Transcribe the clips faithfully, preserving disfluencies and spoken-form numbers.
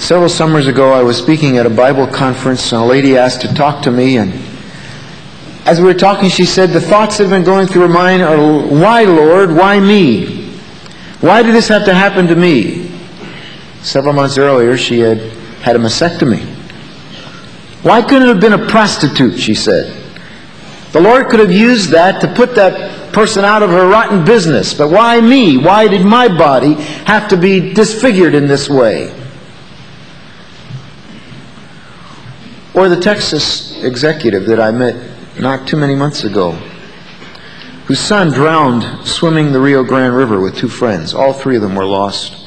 Several summers ago, I was speaking at a Bible conference, and a lady asked to talk to me, and as we were talking, she said, the thoughts that have been going through her mind are, why, Lord, why me? Why did this have to happen to me? Several months earlier, she had had a mastectomy. Why couldn't it have been a prostitute, she said. The Lord could have used that to put that person out of her rotten business, but why me? Why did my body have to be disfigured in this way? Or the Texas executive that I met not too many months ago, whose son drowned swimming the Rio Grande River with two friends. All three of them were lost.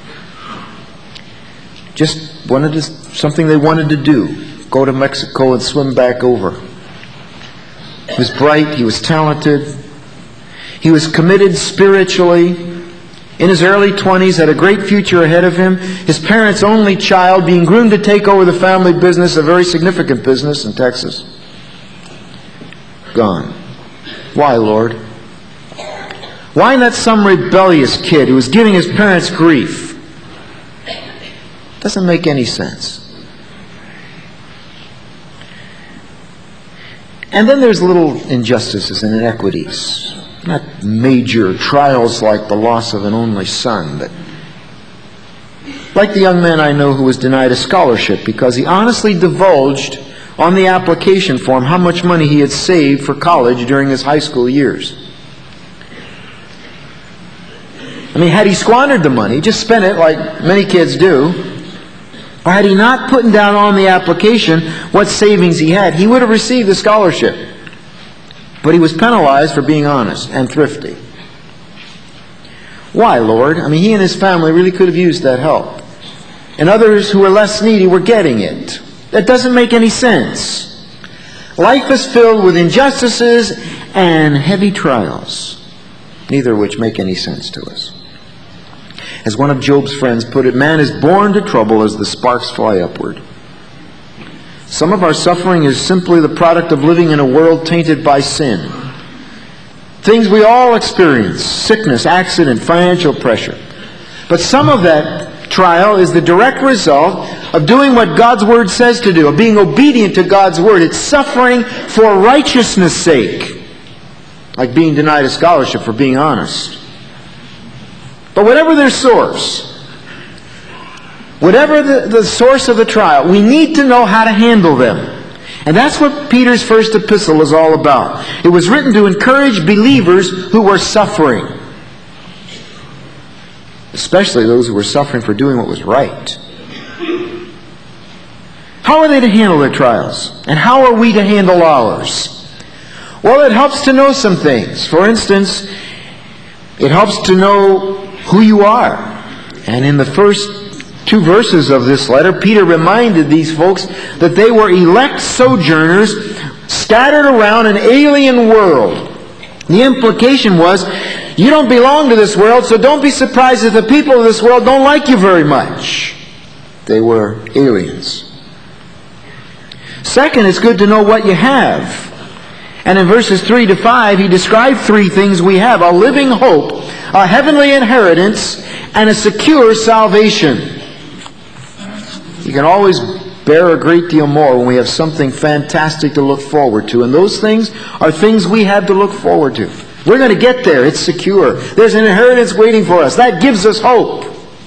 Just wanted to, something they wanted to do, go to Mexico and swim back over. He was bright, he was talented, he was committed spiritually. In his early twenties, had a great future ahead of him. His parents' only child, being groomed to take over the family business, a very significant business in Texas. Gone. Why, Lord? Why not some rebellious kid who was giving his parents grief? Doesn't make any sense. And then there's little injustices and inequities. Not major trials like the loss of an only son, but like the young man I know who was denied a scholarship because he honestly divulged on the application form how much money he had saved for college during his high school years. I mean, had he squandered the money, just spent it like many kids do, or had he not put down on the application what savings he had, he would have received the scholarship. But he was penalized for being honest and thrifty. Why, Lord? I mean, he and his family really could have used that help. And others who were less needy were getting it. That doesn't make any sense. Life is filled with injustices and heavy trials, neither of which make any sense to us. As one of Job's friends put it, man is born to trouble as the sparks fly upward. Some of our suffering is simply the product of living in a world tainted by sin. Things we all experience, sickness, accident, financial pressure. But some of that trial is the direct result of doing what God's Word says to do, of being obedient to God's Word. It's suffering for righteousness' sake, like being denied a scholarship for being honest. But whatever their source, whatever the, the source of the trial, we need to know how to handle them. And that's what Peter's first epistle is all about. It was written to encourage believers who were suffering. Especially those who were suffering for doing what was right. How are they to handle their trials? And how are we to handle ours? Well, it helps to know some things. For instance, it helps to know who you are. And in the first two verses of this letter, Peter reminded these folks that they were elect sojourners scattered around an alien world. The implication was, you don't belong to this world, so don't be surprised if the people of this world don't like you very much. They were aliens. Second, it's good to know what you have. And in verses three to five, he described three things we have: a living hope, a heavenly inheritance, and a secure salvation. You can always bear a great deal more when we have something fantastic to look forward to. And those things are things we have to look forward to. We're going to get there. It's secure. There's an inheritance waiting for us. That gives us hope.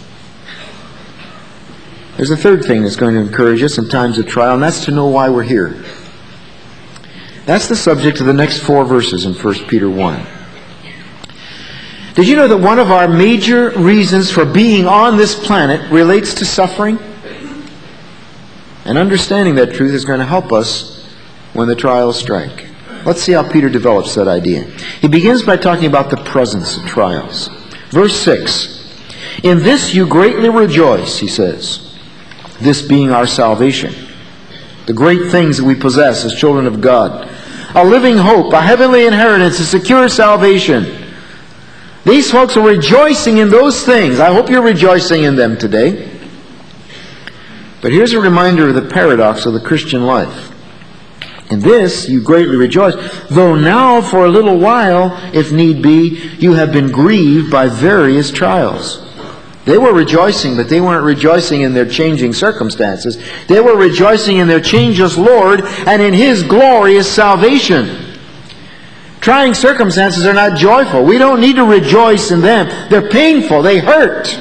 There's a third thing that's going to encourage us in times of trial, and that's to know why we're here. That's the subject of the next four verses in First Peter one. Did you know that one of our major reasons for being on this planet relates to suffering? And understanding that truth is going to help us when the trials strike. Let's see how Peter develops that idea. He begins by talking about the presence of trials. Verse six. In this you greatly rejoice, he says. This being our salvation. The great things that we possess as children of God. A living hope, a heavenly inheritance, a secure salvation. These folks are rejoicing in those things. I hope you're rejoicing in them today. But here's a reminder of the paradox of the Christian life. In this you greatly rejoice, though now for a little while, if need be, you have been grieved by various trials. They were rejoicing, but they weren't rejoicing in their changing circumstances. They were rejoicing in their changeless Lord and in His glorious salvation. Trying circumstances are not joyful. We don't need to rejoice in them. They're painful. They hurt.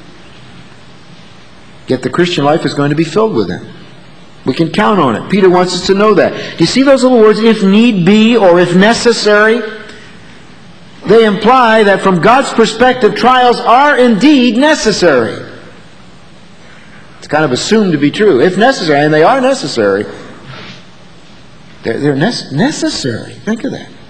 Yet the Christian life is going to be filled with them. We can count on it. Peter wants us to know that. Do you see those little words, if need be or if necessary? They imply that from God's perspective, trials are indeed necessary. It's kind of assumed to be true. If necessary, and they are necessary, they're, they're ne- necessary. Think of that.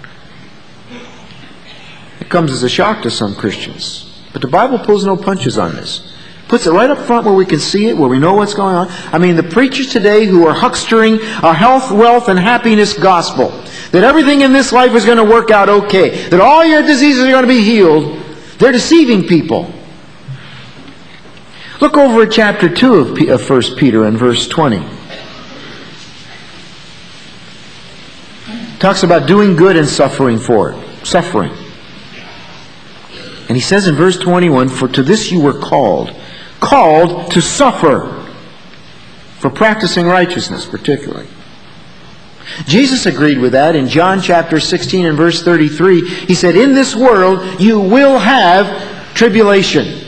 It comes as a shock to some Christians. But the Bible pulls no punches on this. Puts it right up front where we can see it, where we know what's going on. I mean, the preachers today who are huckstering a health, wealth, and happiness gospel, that everything in this life is going to work out okay, that all your diseases are going to be healed, they're deceiving people. Look over at chapter two of, P- of First Peter and verse twenty. It talks about doing good and suffering for it. Suffering. And he says in verse twenty-one, for to this you were called. Called to suffer for practicing righteousness, particularly. Jesus agreed with that in John chapter sixteen and verse thirty-three. He said, in this world you will have tribulation.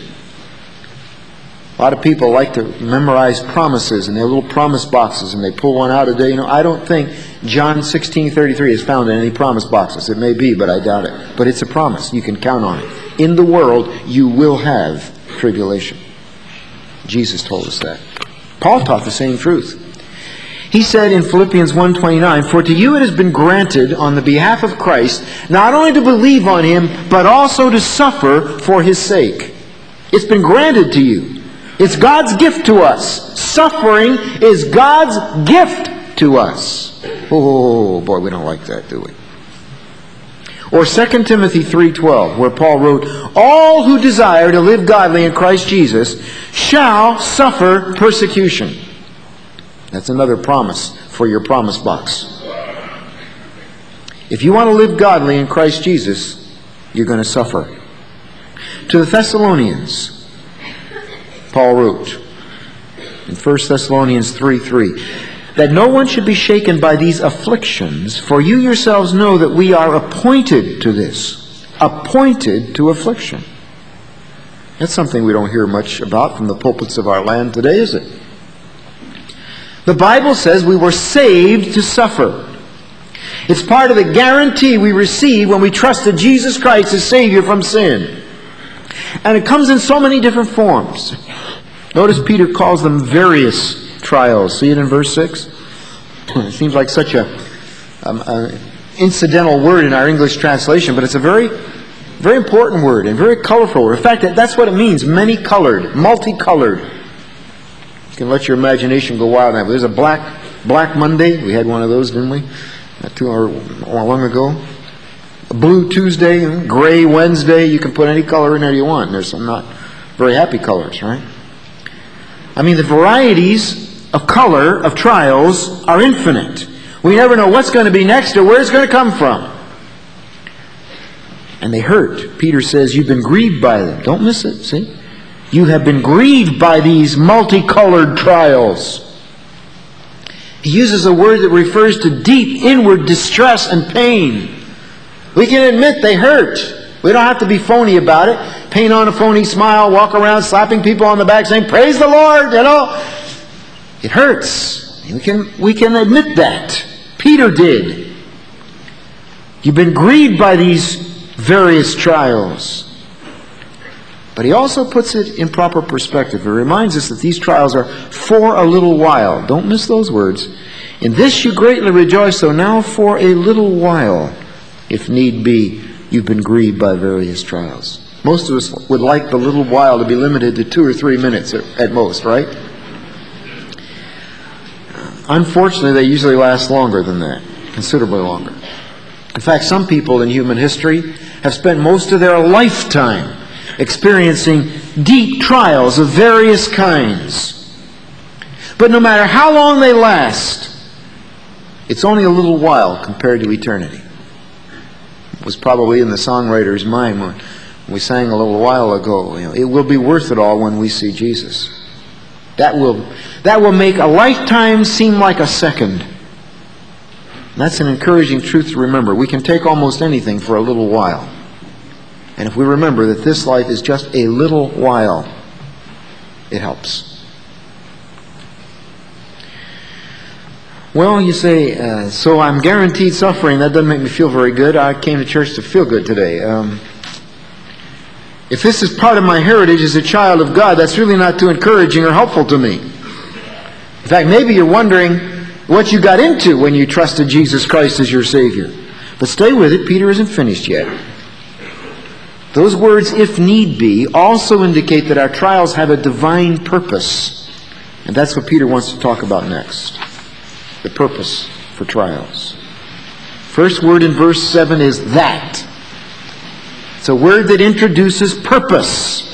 A lot of people like to memorize promises, and they have little promise boxes, and they pull one out a day. You know, I don't think John sixteen thirty-three is found in any promise boxes. It may be, but I doubt it. But it's a promise. You can count on it. In the world you will have tribulation. Jesus told us that. Paul taught the same truth. He said in Philippians one twenty-nine, for to you it has been granted on the behalf of Christ not only to believe on Him, but also to suffer for His sake. It's been granted to you. It's God's gift to us. Suffering is God's gift to us. Oh boy, we don't like that, do we? Or Second Timothy three twelve, where Paul wrote, all who desire to live godly in Christ Jesus shall suffer persecution. That's another promise for your promise box. If you want to live godly in Christ Jesus, you're going to suffer. To the Thessalonians, Paul wrote in First Thessalonians three three, that no one should be shaken by these afflictions, for you yourselves know that we are appointed to this. Appointed to affliction. That's something we don't hear much about from the pulpits of our land today, is it? The Bible says we were saved to suffer. It's part of the guarantee we receive when we trusted Jesus Christ as Savior from sin. And it comes in so many different forms. Notice Peter calls them various trials. See it in verse six? It seems like such a, um, a incidental word in our English translation, but it's a very, very important word and very colorful word. In fact, that's what it means, many-colored, multicolored. You can let your imagination go wild now. There's a black, black Monday. We had one of those, didn't we? Not too or, or long ago. A blue Tuesday, gray Wednesday. You can put any color in there you want. There's some not very happy colors, right? I mean, the varieties of color of trials are infinite. We never know what's going to be next or where it's going to come from. And they hurt. Peter says, you've been grieved by them. Don't miss it, see? You have been grieved by these multicolored trials. He uses a word that refers to deep inward distress and pain. We can admit they hurt. We don't have to be phony about it. Paint on a phony smile, walk around slapping people on the back saying, praise the Lord, you know. It hurts. We can, we can admit that. Peter did. You've been grieved by these various trials. But he also puts it in proper perspective. He reminds us that these trials are for a little while. Don't miss those words. In this you greatly rejoice, though now for a little while, if need be, you've been grieved by various trials. Most of us would like the little while to be limited to two or three minutes at most, right? Unfortunately, they usually last longer than that, considerably longer. In fact, some people in human history have spent most of their lifetime experiencing deep trials of various kinds. But no matter how long they last, it's only a little while compared to eternity. It was probably in the songwriter's mind when, We sang a little while ago, you know, it will be worth it all when we see Jesus. That will, that will make a lifetime seem like a second. That's an encouraging truth to remember. We can take almost anything for a little while. And if we remember that this life is just a little while, it helps. Well, you say, uh, so I'm guaranteed suffering. That doesn't make me feel very good. I came to church to feel good today. Um, if this is part of my heritage as a child of God, that's really not too encouraging or helpful to me. In fact, maybe you're wondering what you got into when you trusted Jesus Christ as your Savior. But stay with it. Peter isn't finished yet. Those words, if need be, also indicate that our trials have a divine purpose. And that's what Peter wants to talk about next. The purpose for trials. First word in verse seven is that. It's a word that introduces purpose.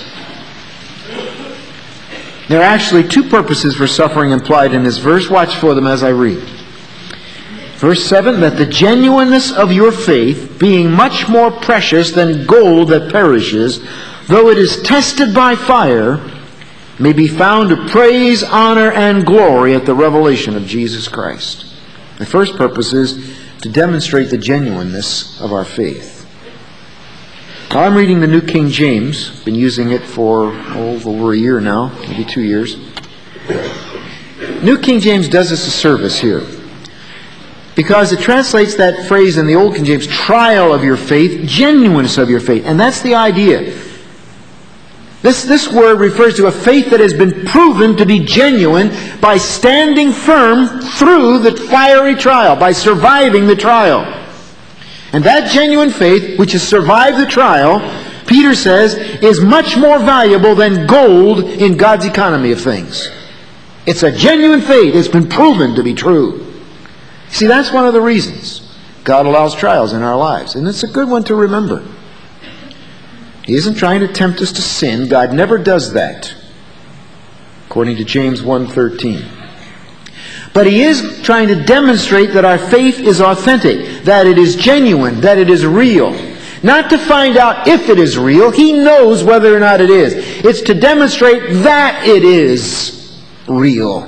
There are actually two purposes for suffering implied in this verse. Watch for them as I read. Verse seven, that the genuineness of your faith, being much more precious than gold that perishes, though it is tested by fire, may be found to praise, honor, and glory at the revelation of Jesus Christ. The first purpose is to demonstrate the genuineness of our faith. Now, I'm reading the New King James. Been using it for oh, over a year now, maybe two years. New King James does us a service here, because it translates that phrase in the Old King James, trial of your faith, genuineness of your faith. And that's the idea. This, this word refers to a faith that has been proven to be genuine by standing firm through the fiery trial, by surviving the trial. And that genuine faith, which has survived the trial, Peter says, is much more valuable than gold in God's economy of things. It's a genuine faith. It's been proven to be true. See, that's one of the reasons God allows trials in our lives. And it's a good one to remember. He isn't trying to tempt us to sin. God never does that, according to James one thirteen. But He is trying to demonstrate that our faith is authentic, that it is genuine, that it is real. Not to find out if it is real. He knows whether or not it is. It's to demonstrate that it is real.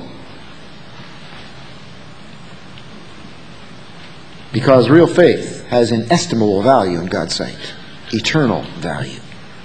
Because real faith has inestimable value in God's sight. Eternal value.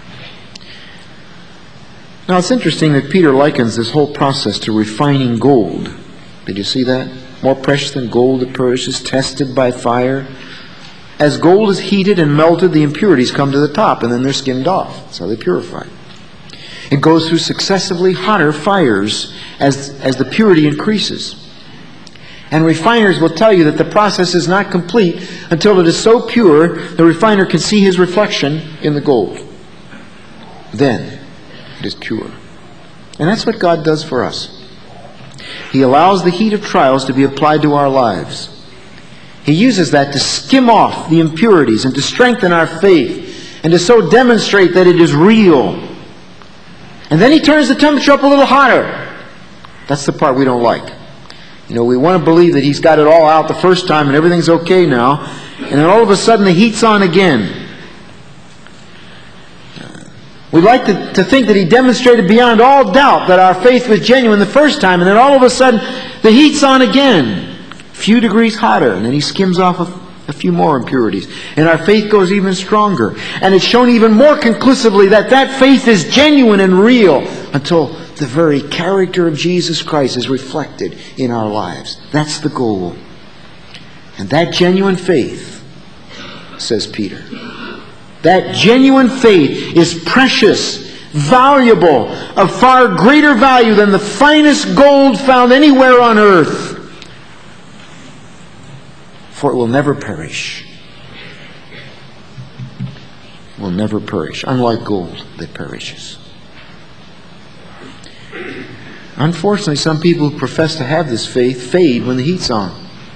Now it's interesting that Peter likens this whole process to refining gold. Did you see that? More precious than gold that perishes, tested by fire. As gold is heated and melted, the impurities come to the top and then they're skimmed off. That's how they purify. It goes through successively hotter fires as, as the purity increases. And refiners will tell you that the process is not complete until it is so pure the refiner can see his reflection in the gold. Then it is pure. And that's what God does for us. He allows the heat of trials to be applied to our lives. He uses that to skim off the impurities and to strengthen our faith and to so demonstrate that it is real. And then He turns the temperature up a little hotter. That's the part we don't like. You know, we want to believe that He's got it all out the first time and everything's okay now. And then all of a sudden the heat's on again. We'd like to, to think that He demonstrated beyond all doubt that our faith was genuine the first time. And then all of a sudden the heat's on again. A few degrees hotter. And then He skims off a, a few more impurities. And our faith goes even stronger. And it's shown even more conclusively that that faith is genuine and real until the very character of Jesus Christ is reflected in our lives. That's the goal. And that genuine faith, says Peter, that genuine faith is precious, valuable, of far greater value than the finest gold found anywhere on earth. For it will never perish. It will never perish, unlike gold that perishes. Unfortunately, some people who profess to have this faith fade when the heat's on.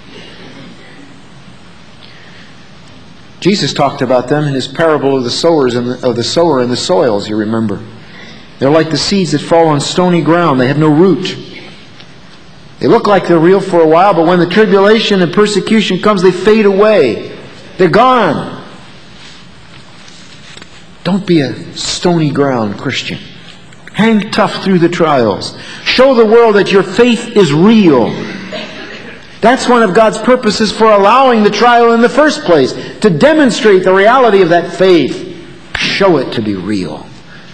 Jesus talked about them in His parable of the sowers and the, of the sower and the soils, you remember. They're like the seeds that fall on stony ground. They have no root. They look like they're real for a while, but when the tribulation and persecution comes, they fade away. They're gone. Don't be a stony ground Christian. Hang tough through the trials. Show the world that your faith is real. That's one of God's purposes for allowing the trial in the first place, to demonstrate the reality of that faith. Show it to be real.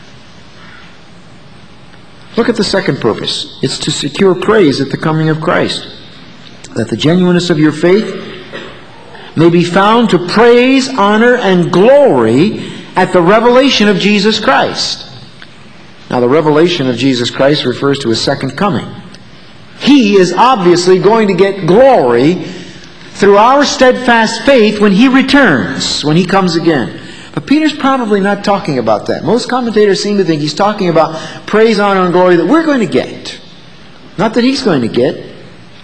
Look at the second purpose. It's to secure praise at the coming of Christ, that the genuineness of your faith may be found to praise, honor, and glory at the revelation of Jesus Christ. Now, the revelation of Jesus Christ refers to His second coming. He is obviously going to get glory through our steadfast faith when He returns, when He comes again. But Peter's probably not talking about that. Most commentators seem to think he's talking about praise, honor, and glory that we're going to get. Not that He's going to get.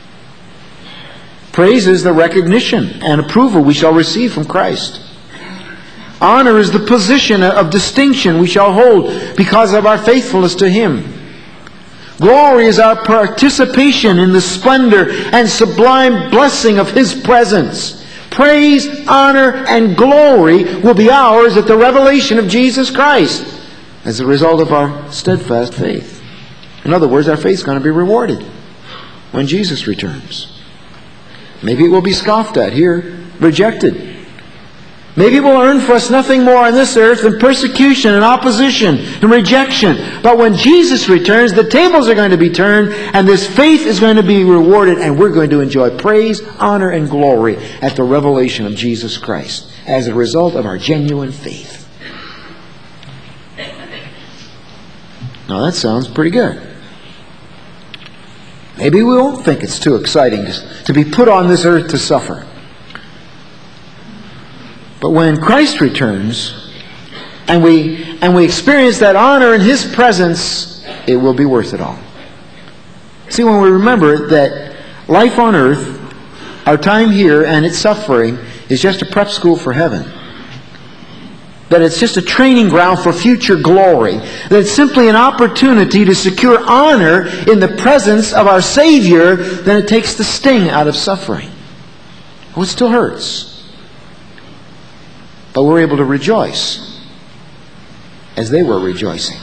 Praise is the recognition and approval we shall receive from Christ. Honor is the position of distinction we shall hold because of our faithfulness to Him. Glory is our participation in the splendor and sublime blessing of His presence. Praise, honor, and glory will be ours at the revelation of Jesus Christ as a result of our steadfast faith. In other words, our faith is going to be rewarded when Jesus returns. Maybe it will be scoffed at here, rejected. Maybe it will earn for us nothing more on this earth than persecution and opposition and rejection. But when Jesus returns, the tables are going to be turned, and this faith is going to be rewarded, and we're going to enjoy praise, honor, and glory at the revelation of Jesus Christ as a result of our genuine faith. Now that sounds pretty good. Maybe we won't think it's too exciting to be put on this earth to suffer. But when Christ returns and we and we experience that honor in His presence, it will be worth it all. See, when we remember that life on earth, our time here and its suffering, is just a prep school for heaven, that it's just a training ground for future glory, that it's simply an opportunity to secure honor in the presence of our Savior, then it takes the sting out of suffering. Oh, it still hurts. But we're able to rejoice as they were rejoicing.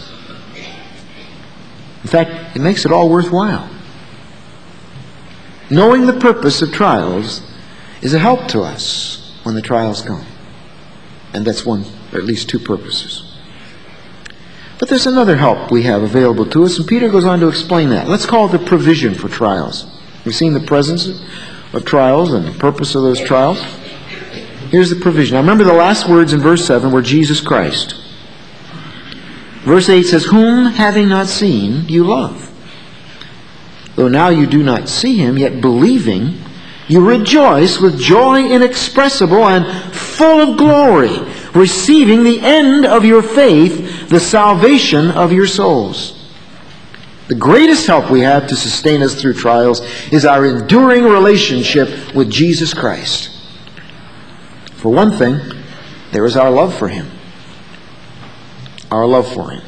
In fact, it makes it all worthwhile. Knowing the purpose of trials is a help to us when the trials come. And that's one, or at least two purposes. But there's another help we have available to us, and Peter goes on to explain that. Let's call it the provision for trials. We've seen the presence of trials and the purpose of those trials. Here's the provision. Now remember the last words in verse seven were Jesus Christ. Verse eight says, whom having not seen, you love. Though now you do not see Him, yet believing, you rejoice with joy inexpressible and full of glory, receiving the end of your faith, the salvation of your souls. The greatest help we have to sustain us through trials is our enduring relationship with Jesus Christ. For one thing, there is our love for Him. Our love for Him.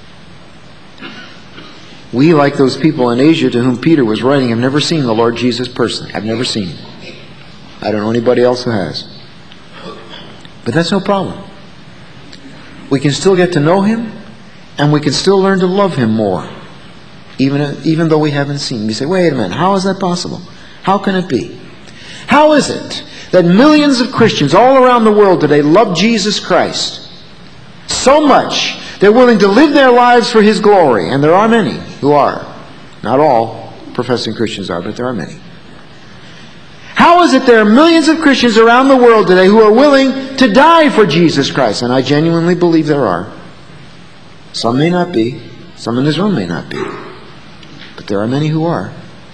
We, like those people in Asia to whom Peter was writing, have never seen the Lord Jesus personally. I've never seen Him. I don't know anybody else who has. But that's no problem. We can still get to know Him, and we can still learn to love Him more, even, even though we haven't seen Him. You say, wait a minute, how is that possible? How can it be? How is it that millions of Christians all around the world today love Jesus Christ so much they're willing to live their lives for His glory? And there are many who are. Not all professing Christians are, but there are many. How is it there are millions of Christians around the world today who are willing to die for Jesus Christ? And I genuinely believe there are. Some may not be. Some in this room may not be. But there are many who are.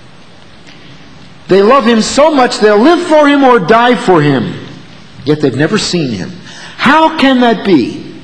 They love Him so much they'll live for Him or die for Him. Yet they've never seen Him. How can that be?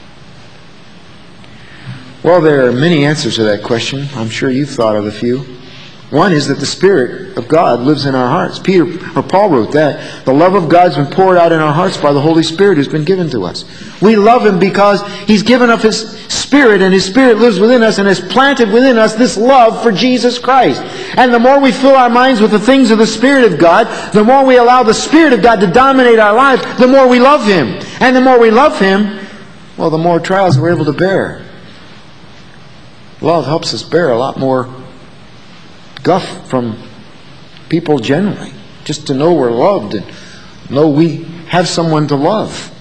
Well, there are many answers to that question. I'm sure you've thought of a few. One is that the Spirit of God lives in our hearts. Peter or Paul wrote that. The love of God's been poured out in our hearts by the Holy Spirit who's been given to us. We love Him because He's given us His Spirit, and His Spirit lives within us and has planted within us this love for Jesus Christ. And the more we fill our minds with the things of the Spirit of God, the more we allow the Spirit of God to dominate our lives, the more we love Him. And the more we love Him, well, the more trials we're able to bear. Love helps us bear a lot more guff from people generally. Just to know we're loved and know we have someone to love.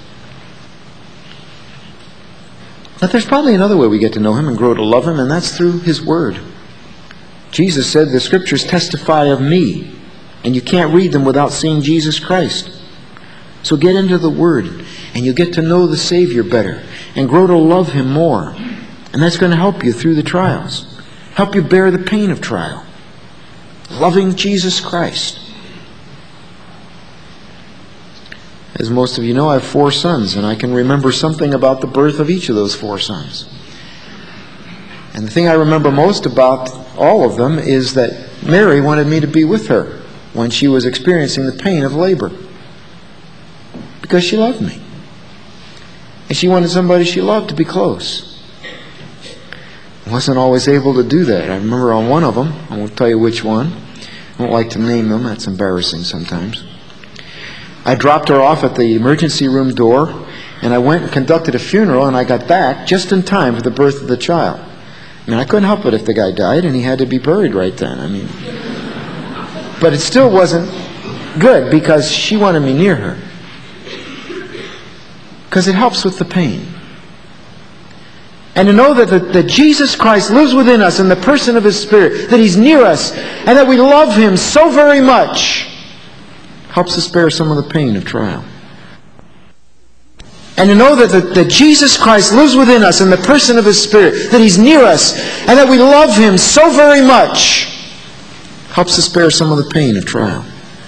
But there's probably another way we get to know Him and grow to love Him, and that's through His Word. Jesus said, the Scriptures testify of me, and you can't read them without seeing Jesus Christ. So get into the Word, and you'll get to know the Savior better, and grow to love Him more. And that's going to help you through the trials. Help you bear the pain of trial. Loving Jesus Christ. As most of you know, I have four sons, and I can remember something about the birth of each of those four sons. And the thing I remember most about all of them is that Mary wanted me to be with her when she was experiencing the pain of labor. Because she loved me. And she wanted somebody she loved to be close. I wasn't always able to do that. I remember on one of them, I won't tell you which one. I don't like to name them, that's embarrassing sometimes. I dropped her off at the emergency room door, and I went and conducted a funeral, and I got back just in time for the birth of the child. I mean, I couldn't help it if the guy died, and he had to be buried right then. I mean, but it still wasn't good because she wanted me near her. Because it helps with the pain. And to know that, that, that Jesus Christ lives within us in the person of His Spirit, that He's near us, and that we love Him so very much, helps us bear some of the pain of trial. And to know that, that, that Jesus Christ lives within us in the person of His Spirit, that He's near us, and that we love Him so very much, helps us bear some of the pain of trial.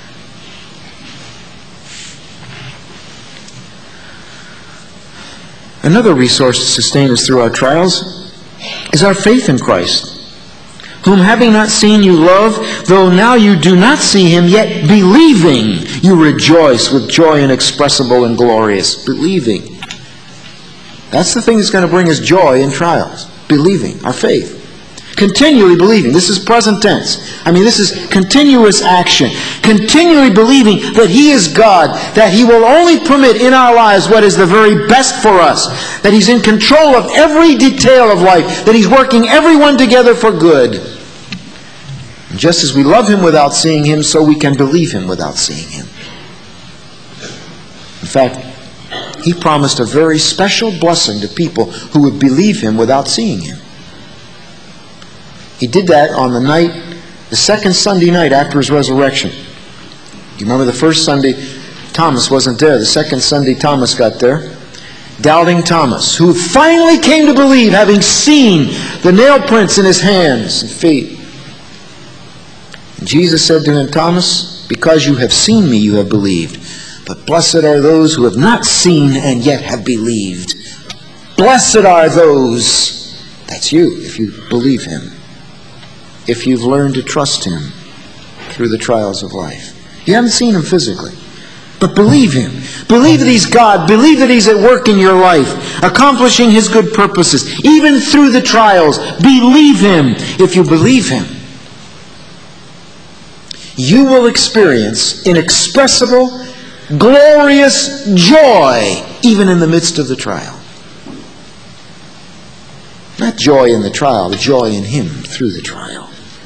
Another resource to sustain us through our trials is our faith in Christ, whom having not seen you love, though now you do not see Him, yet believing you rejoice with joy inexpressible and glorious. Believing. That's the thing that's going to bring us joy in trials. Believing. Our faith. Continually believing. This is present tense. I mean, this is continuous action. Continually believing that He is God, that He will only permit in our lives what is the very best for us, that He's in control of every detail of life, that He's working everyone together for good. And just as we love Him without seeing Him, so we can believe Him without seeing Him. In fact, He promised a very special blessing to people who would believe Him without seeing Him. He did that on the night, the second Sunday night after His resurrection. You remember the first Sunday, Thomas wasn't there. The second Sunday, Thomas got there. Doubting Thomas, who finally came to believe, having seen the nail prints in his hands and feet. And Jesus said to him, Thomas, because you have seen me, you have believed. But blessed are those who have not seen and yet have believed. Blessed are those, that's you, if you believe Him. If you've learned to trust Him through the trials of life. You haven't seen Him physically, but believe Him. Believe that He's God. Believe that He's at work in your life, accomplishing His good purposes, even through the trials. Believe Him. If you believe Him, you will experience inexpressible, glorious joy, even in the midst of the trial. Not joy in the trial, but joy in Him through the trial.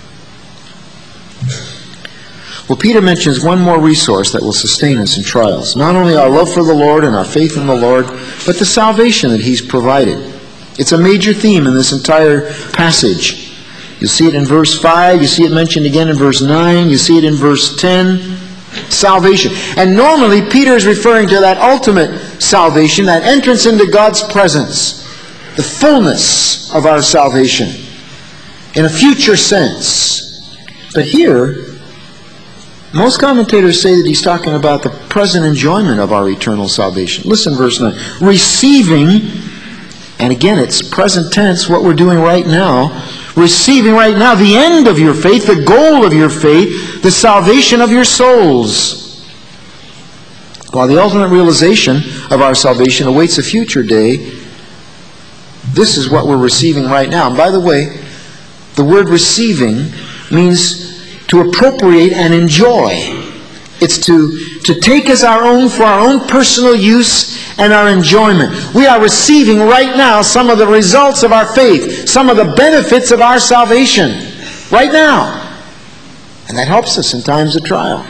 Well, Peter mentions one more resource that will sustain us in trials. Not only our love for the Lord and our faith in the Lord, but the salvation that He's provided. It's a major theme in this entire passage. You'll see it in verse five, you see it mentioned again in verse nine, you see it in verse ten. Salvation. And normally Peter is referring to that ultimate salvation, that entrance into God's presence. The fullness of our salvation in a future sense. But here, most commentators say that he's talking about the present enjoyment of our eternal salvation. Listen, verse nine. Receiving, and again it's present tense, what we're doing right now. Receiving right now the end of your faith, the goal of your faith, the salvation of your souls. While the ultimate realization of our salvation awaits a future day, this is what we're receiving right now. And by the way, the word receiving means to appropriate and enjoy. It's to, to take as our own for our own personal use and our enjoyment. We are receiving right now some of the results of our faith, some of the benefits of our salvation, right now. And that helps us in times of trial.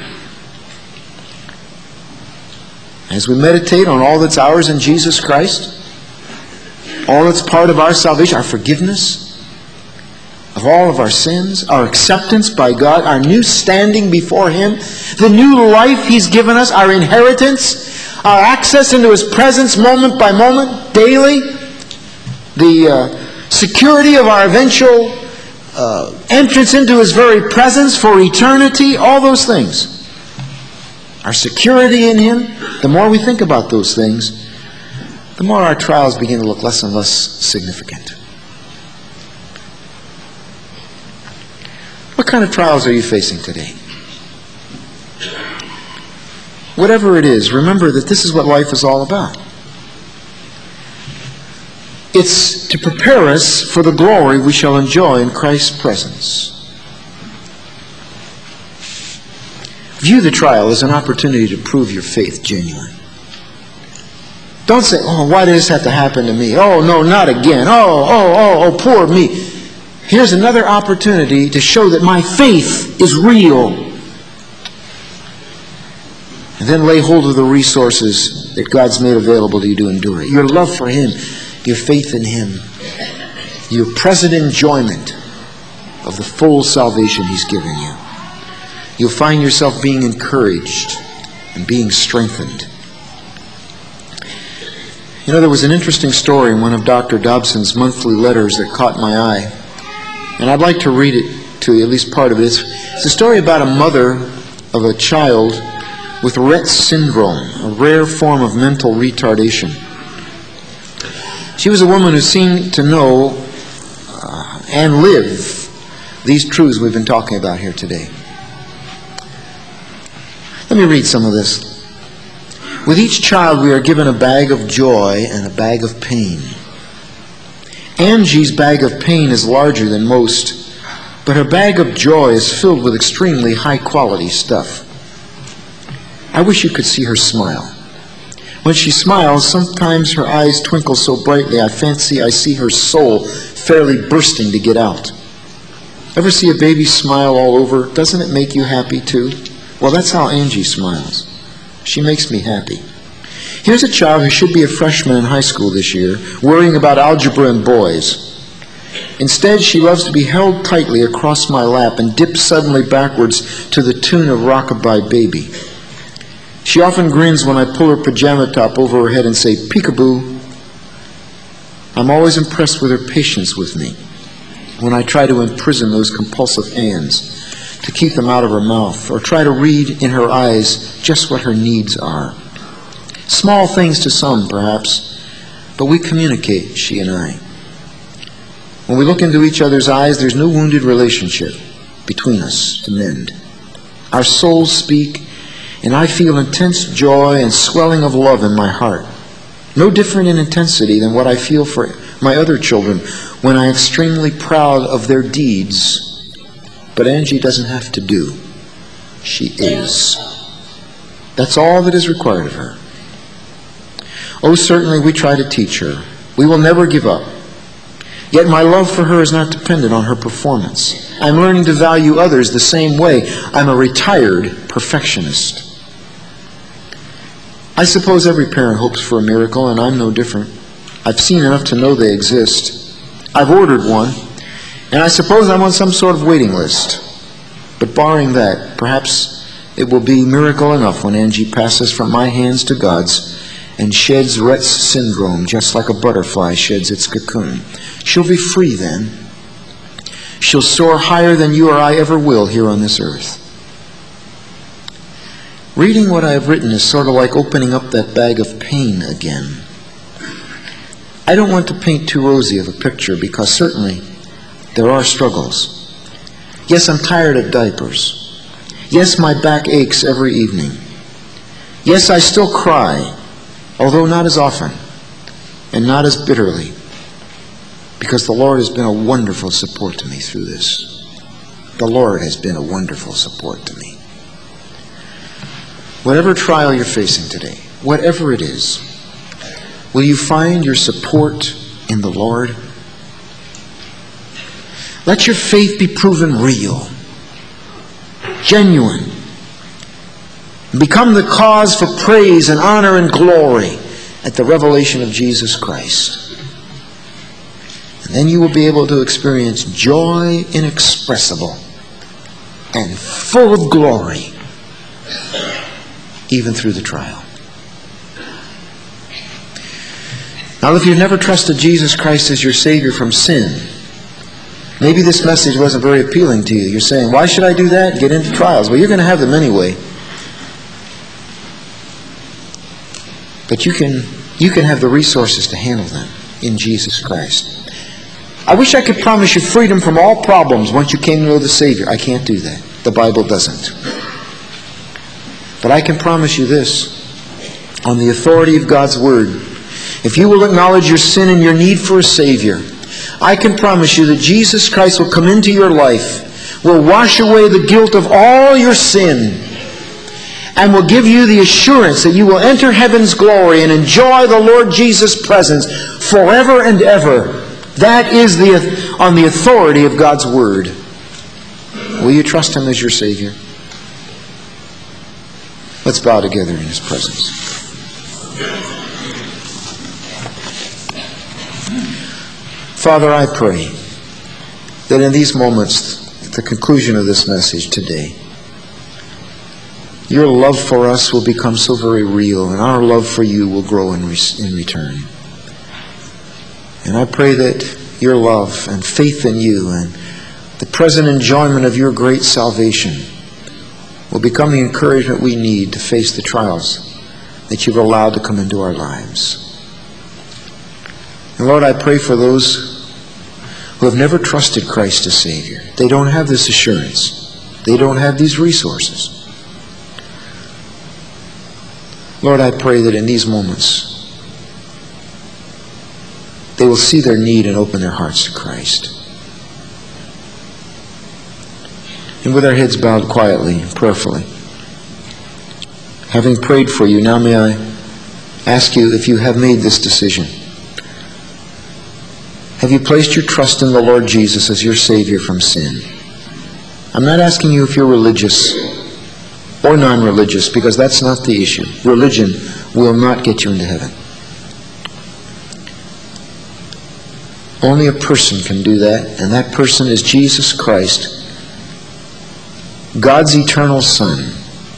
As we meditate on all that's ours in Jesus Christ, all that's part of our salvation, our forgiveness of all of our sins, our acceptance by God, our new standing before Him, the new life He's given us, our inheritance, our access into His presence moment by moment, daily, the uh, security of our eventual uh, entrance into His very presence for eternity, all those things. Our security in Him, the more we think about those things, the more our trials begin to look less and less significant. What kind of trials are you facing today? Whatever it is, remember that this is what life is all about. It's to prepare us for the glory we shall enjoy in Christ's presence. View the trial as an opportunity to prove your faith genuine. Don't say, oh, why did this have to happen to me? Oh, no, not again. Oh, oh, oh, oh, poor me. Here's another opportunity to show that my faith is real. And then lay hold of the resources that God's made available to you to endure it. Your love for Him, your faith in Him, your present enjoyment of the full salvation He's given you. You'll find yourself being encouraged and being strengthened. You know, there was an interesting story in one of Doctor Dobson's monthly letters that caught my eye. And I'd like to read it to you, at least part of it. It's, it's a story about a mother of a child with Rett syndrome, a rare form of mental retardation. She was a woman who seemed to know uh, and live these truths we've been talking about here today. Let me read some of this. With each child we are given a bag of joy and a bag of pain. Angie's bag of pain is larger than most, but her bag of joy is filled with extremely high-quality stuff. I wish you could see her smile. When she smiles, sometimes her eyes twinkle so brightly I fancy I see her soul fairly bursting to get out. Ever see a baby smile all over? Doesn't it make you happy too? Well, that's how Angie smiles. She makes me happy. Here's a child who should be a freshman in high school this year, worrying about algebra and boys. Instead, she loves to be held tightly across my lap and dip suddenly backwards to the tune of Rockabye Baby. She often grins when I pull her pajama top over her head and say, "Peekaboo." I'm always impressed with her patience with me when I try to imprison those compulsive hands, to keep them out of her mouth, or try to read in her eyes just what her needs are. Small things to some, perhaps, but we communicate, she and I. When we look into each other's eyes, there's no wounded relationship between us to mend. Our souls speak, and I feel intense joy and swelling of love in my heart. No different in intensity than what I feel for my other children when I'm extremely proud of their deeds. But Angie doesn't have to do. She is. That's all that is required of her. Oh, certainly we try to teach her. We will never give up. Yet my love for her is not dependent on her performance. I'm learning to value others the same way. I'm a retired perfectionist. I suppose every parent hopes for a miracle, and I'm no different. I've seen enough to know they exist. I've ordered one, and I suppose I'm on some sort of waiting list. But barring that, perhaps it will be miracle enough when Angie passes from my hands to God's and sheds Rett's syndrome just like a butterfly sheds its cocoon. She'll be free then. She'll soar higher than you or I ever will here on this earth. Reading what I have written is sort of like opening up that bag of pain again. I don't want to paint too rosy of a picture because certainly there are struggles. Yes, I'm tired of diapers. Yes, my back aches every evening. Yes, I still cry, although not as often and not as bitterly, because the Lord has been a wonderful support to me through this. The Lord has been a wonderful support to me. whatever trial you're facing today, whatever it is, will you find your support in the Lord? Let your faith be proven real, genuine. Become the cause for praise and honor and glory at the revelation of Jesus Christ. And then you will be able to experience joy inexpressible and full of glory, even through the trial. Now, if you've never trusted Jesus Christ as your Savior from sin, maybe this message wasn't very appealing to you. You're saying, why should I do that? Get into trials. Well, you're going to have them anyway. But you can, you can have the resources to handle them in Jesus Christ. I wish I could promise you freedom from all problems once you came to know the Savior. I can't do that. The Bible doesn't. But I can promise you this, on the authority of God's Word. If you will acknowledge your sin and your need for a Savior, I can promise you that Jesus Christ will come into your life, will wash away the guilt of all your sin, and will give you the assurance that you will enter heaven's glory and enjoy the Lord Jesus' presence forever and ever. That is the on the authority of God's Word. Will you trust Him as your Savior? Let's bow together in His presence. Father, I pray that in these moments, at the conclusion of this message today, your love for us will become so very real, and our love for you will grow in, re- in return. And I pray that your love and faith in you and the present enjoyment of your great salvation will become the encouragement we need to face the trials that you've allowed to come into our lives. And Lord, I pray for those who have never trusted Christ as Savior. They don't have this assurance. They don't have these resources. Lord, I pray that in these moments they will see their need and open their hearts to Christ. And with our heads bowed quietly and prayerfully, having prayed for you, now may I ask you if you have made this decision. Have you placed your trust in the Lord Jesus as your Savior from sin? I'm not asking you if you're religious or non-religious, because that's not the issue. Religion will not get you into heaven. Only a person can do that, and that person is Jesus Christ, God's eternal Son,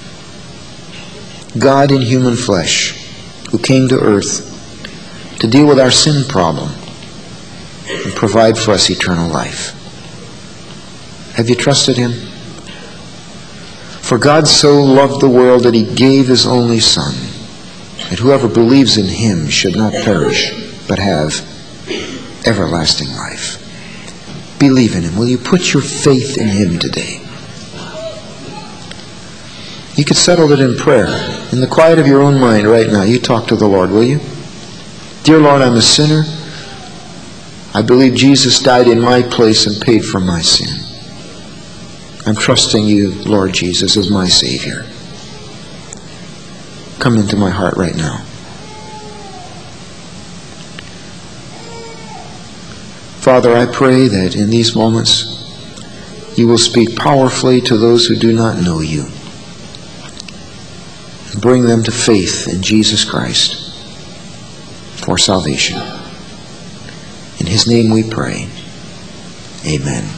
God in human flesh, who came to earth to deal with our sin problem and provide for us eternal life. Have you trusted Him? For God so loved the world that He gave His only Son, that whoever believes in Him should not perish, but have everlasting life. Believe in Him. Will you put your faith in Him today? You could settle it in prayer. In the quiet of your own mind right now, you talk to the Lord, will you? Dear Lord, I'm a sinner. I believe Jesus died in my place and paid for my sin. I'm trusting you, Lord Jesus, as my Savior. Come into my heart right now. Father, I pray that in these moments you will speak powerfully to those who do not know you. And bring them to faith in Jesus Christ for salvation. In His name we pray. Amen.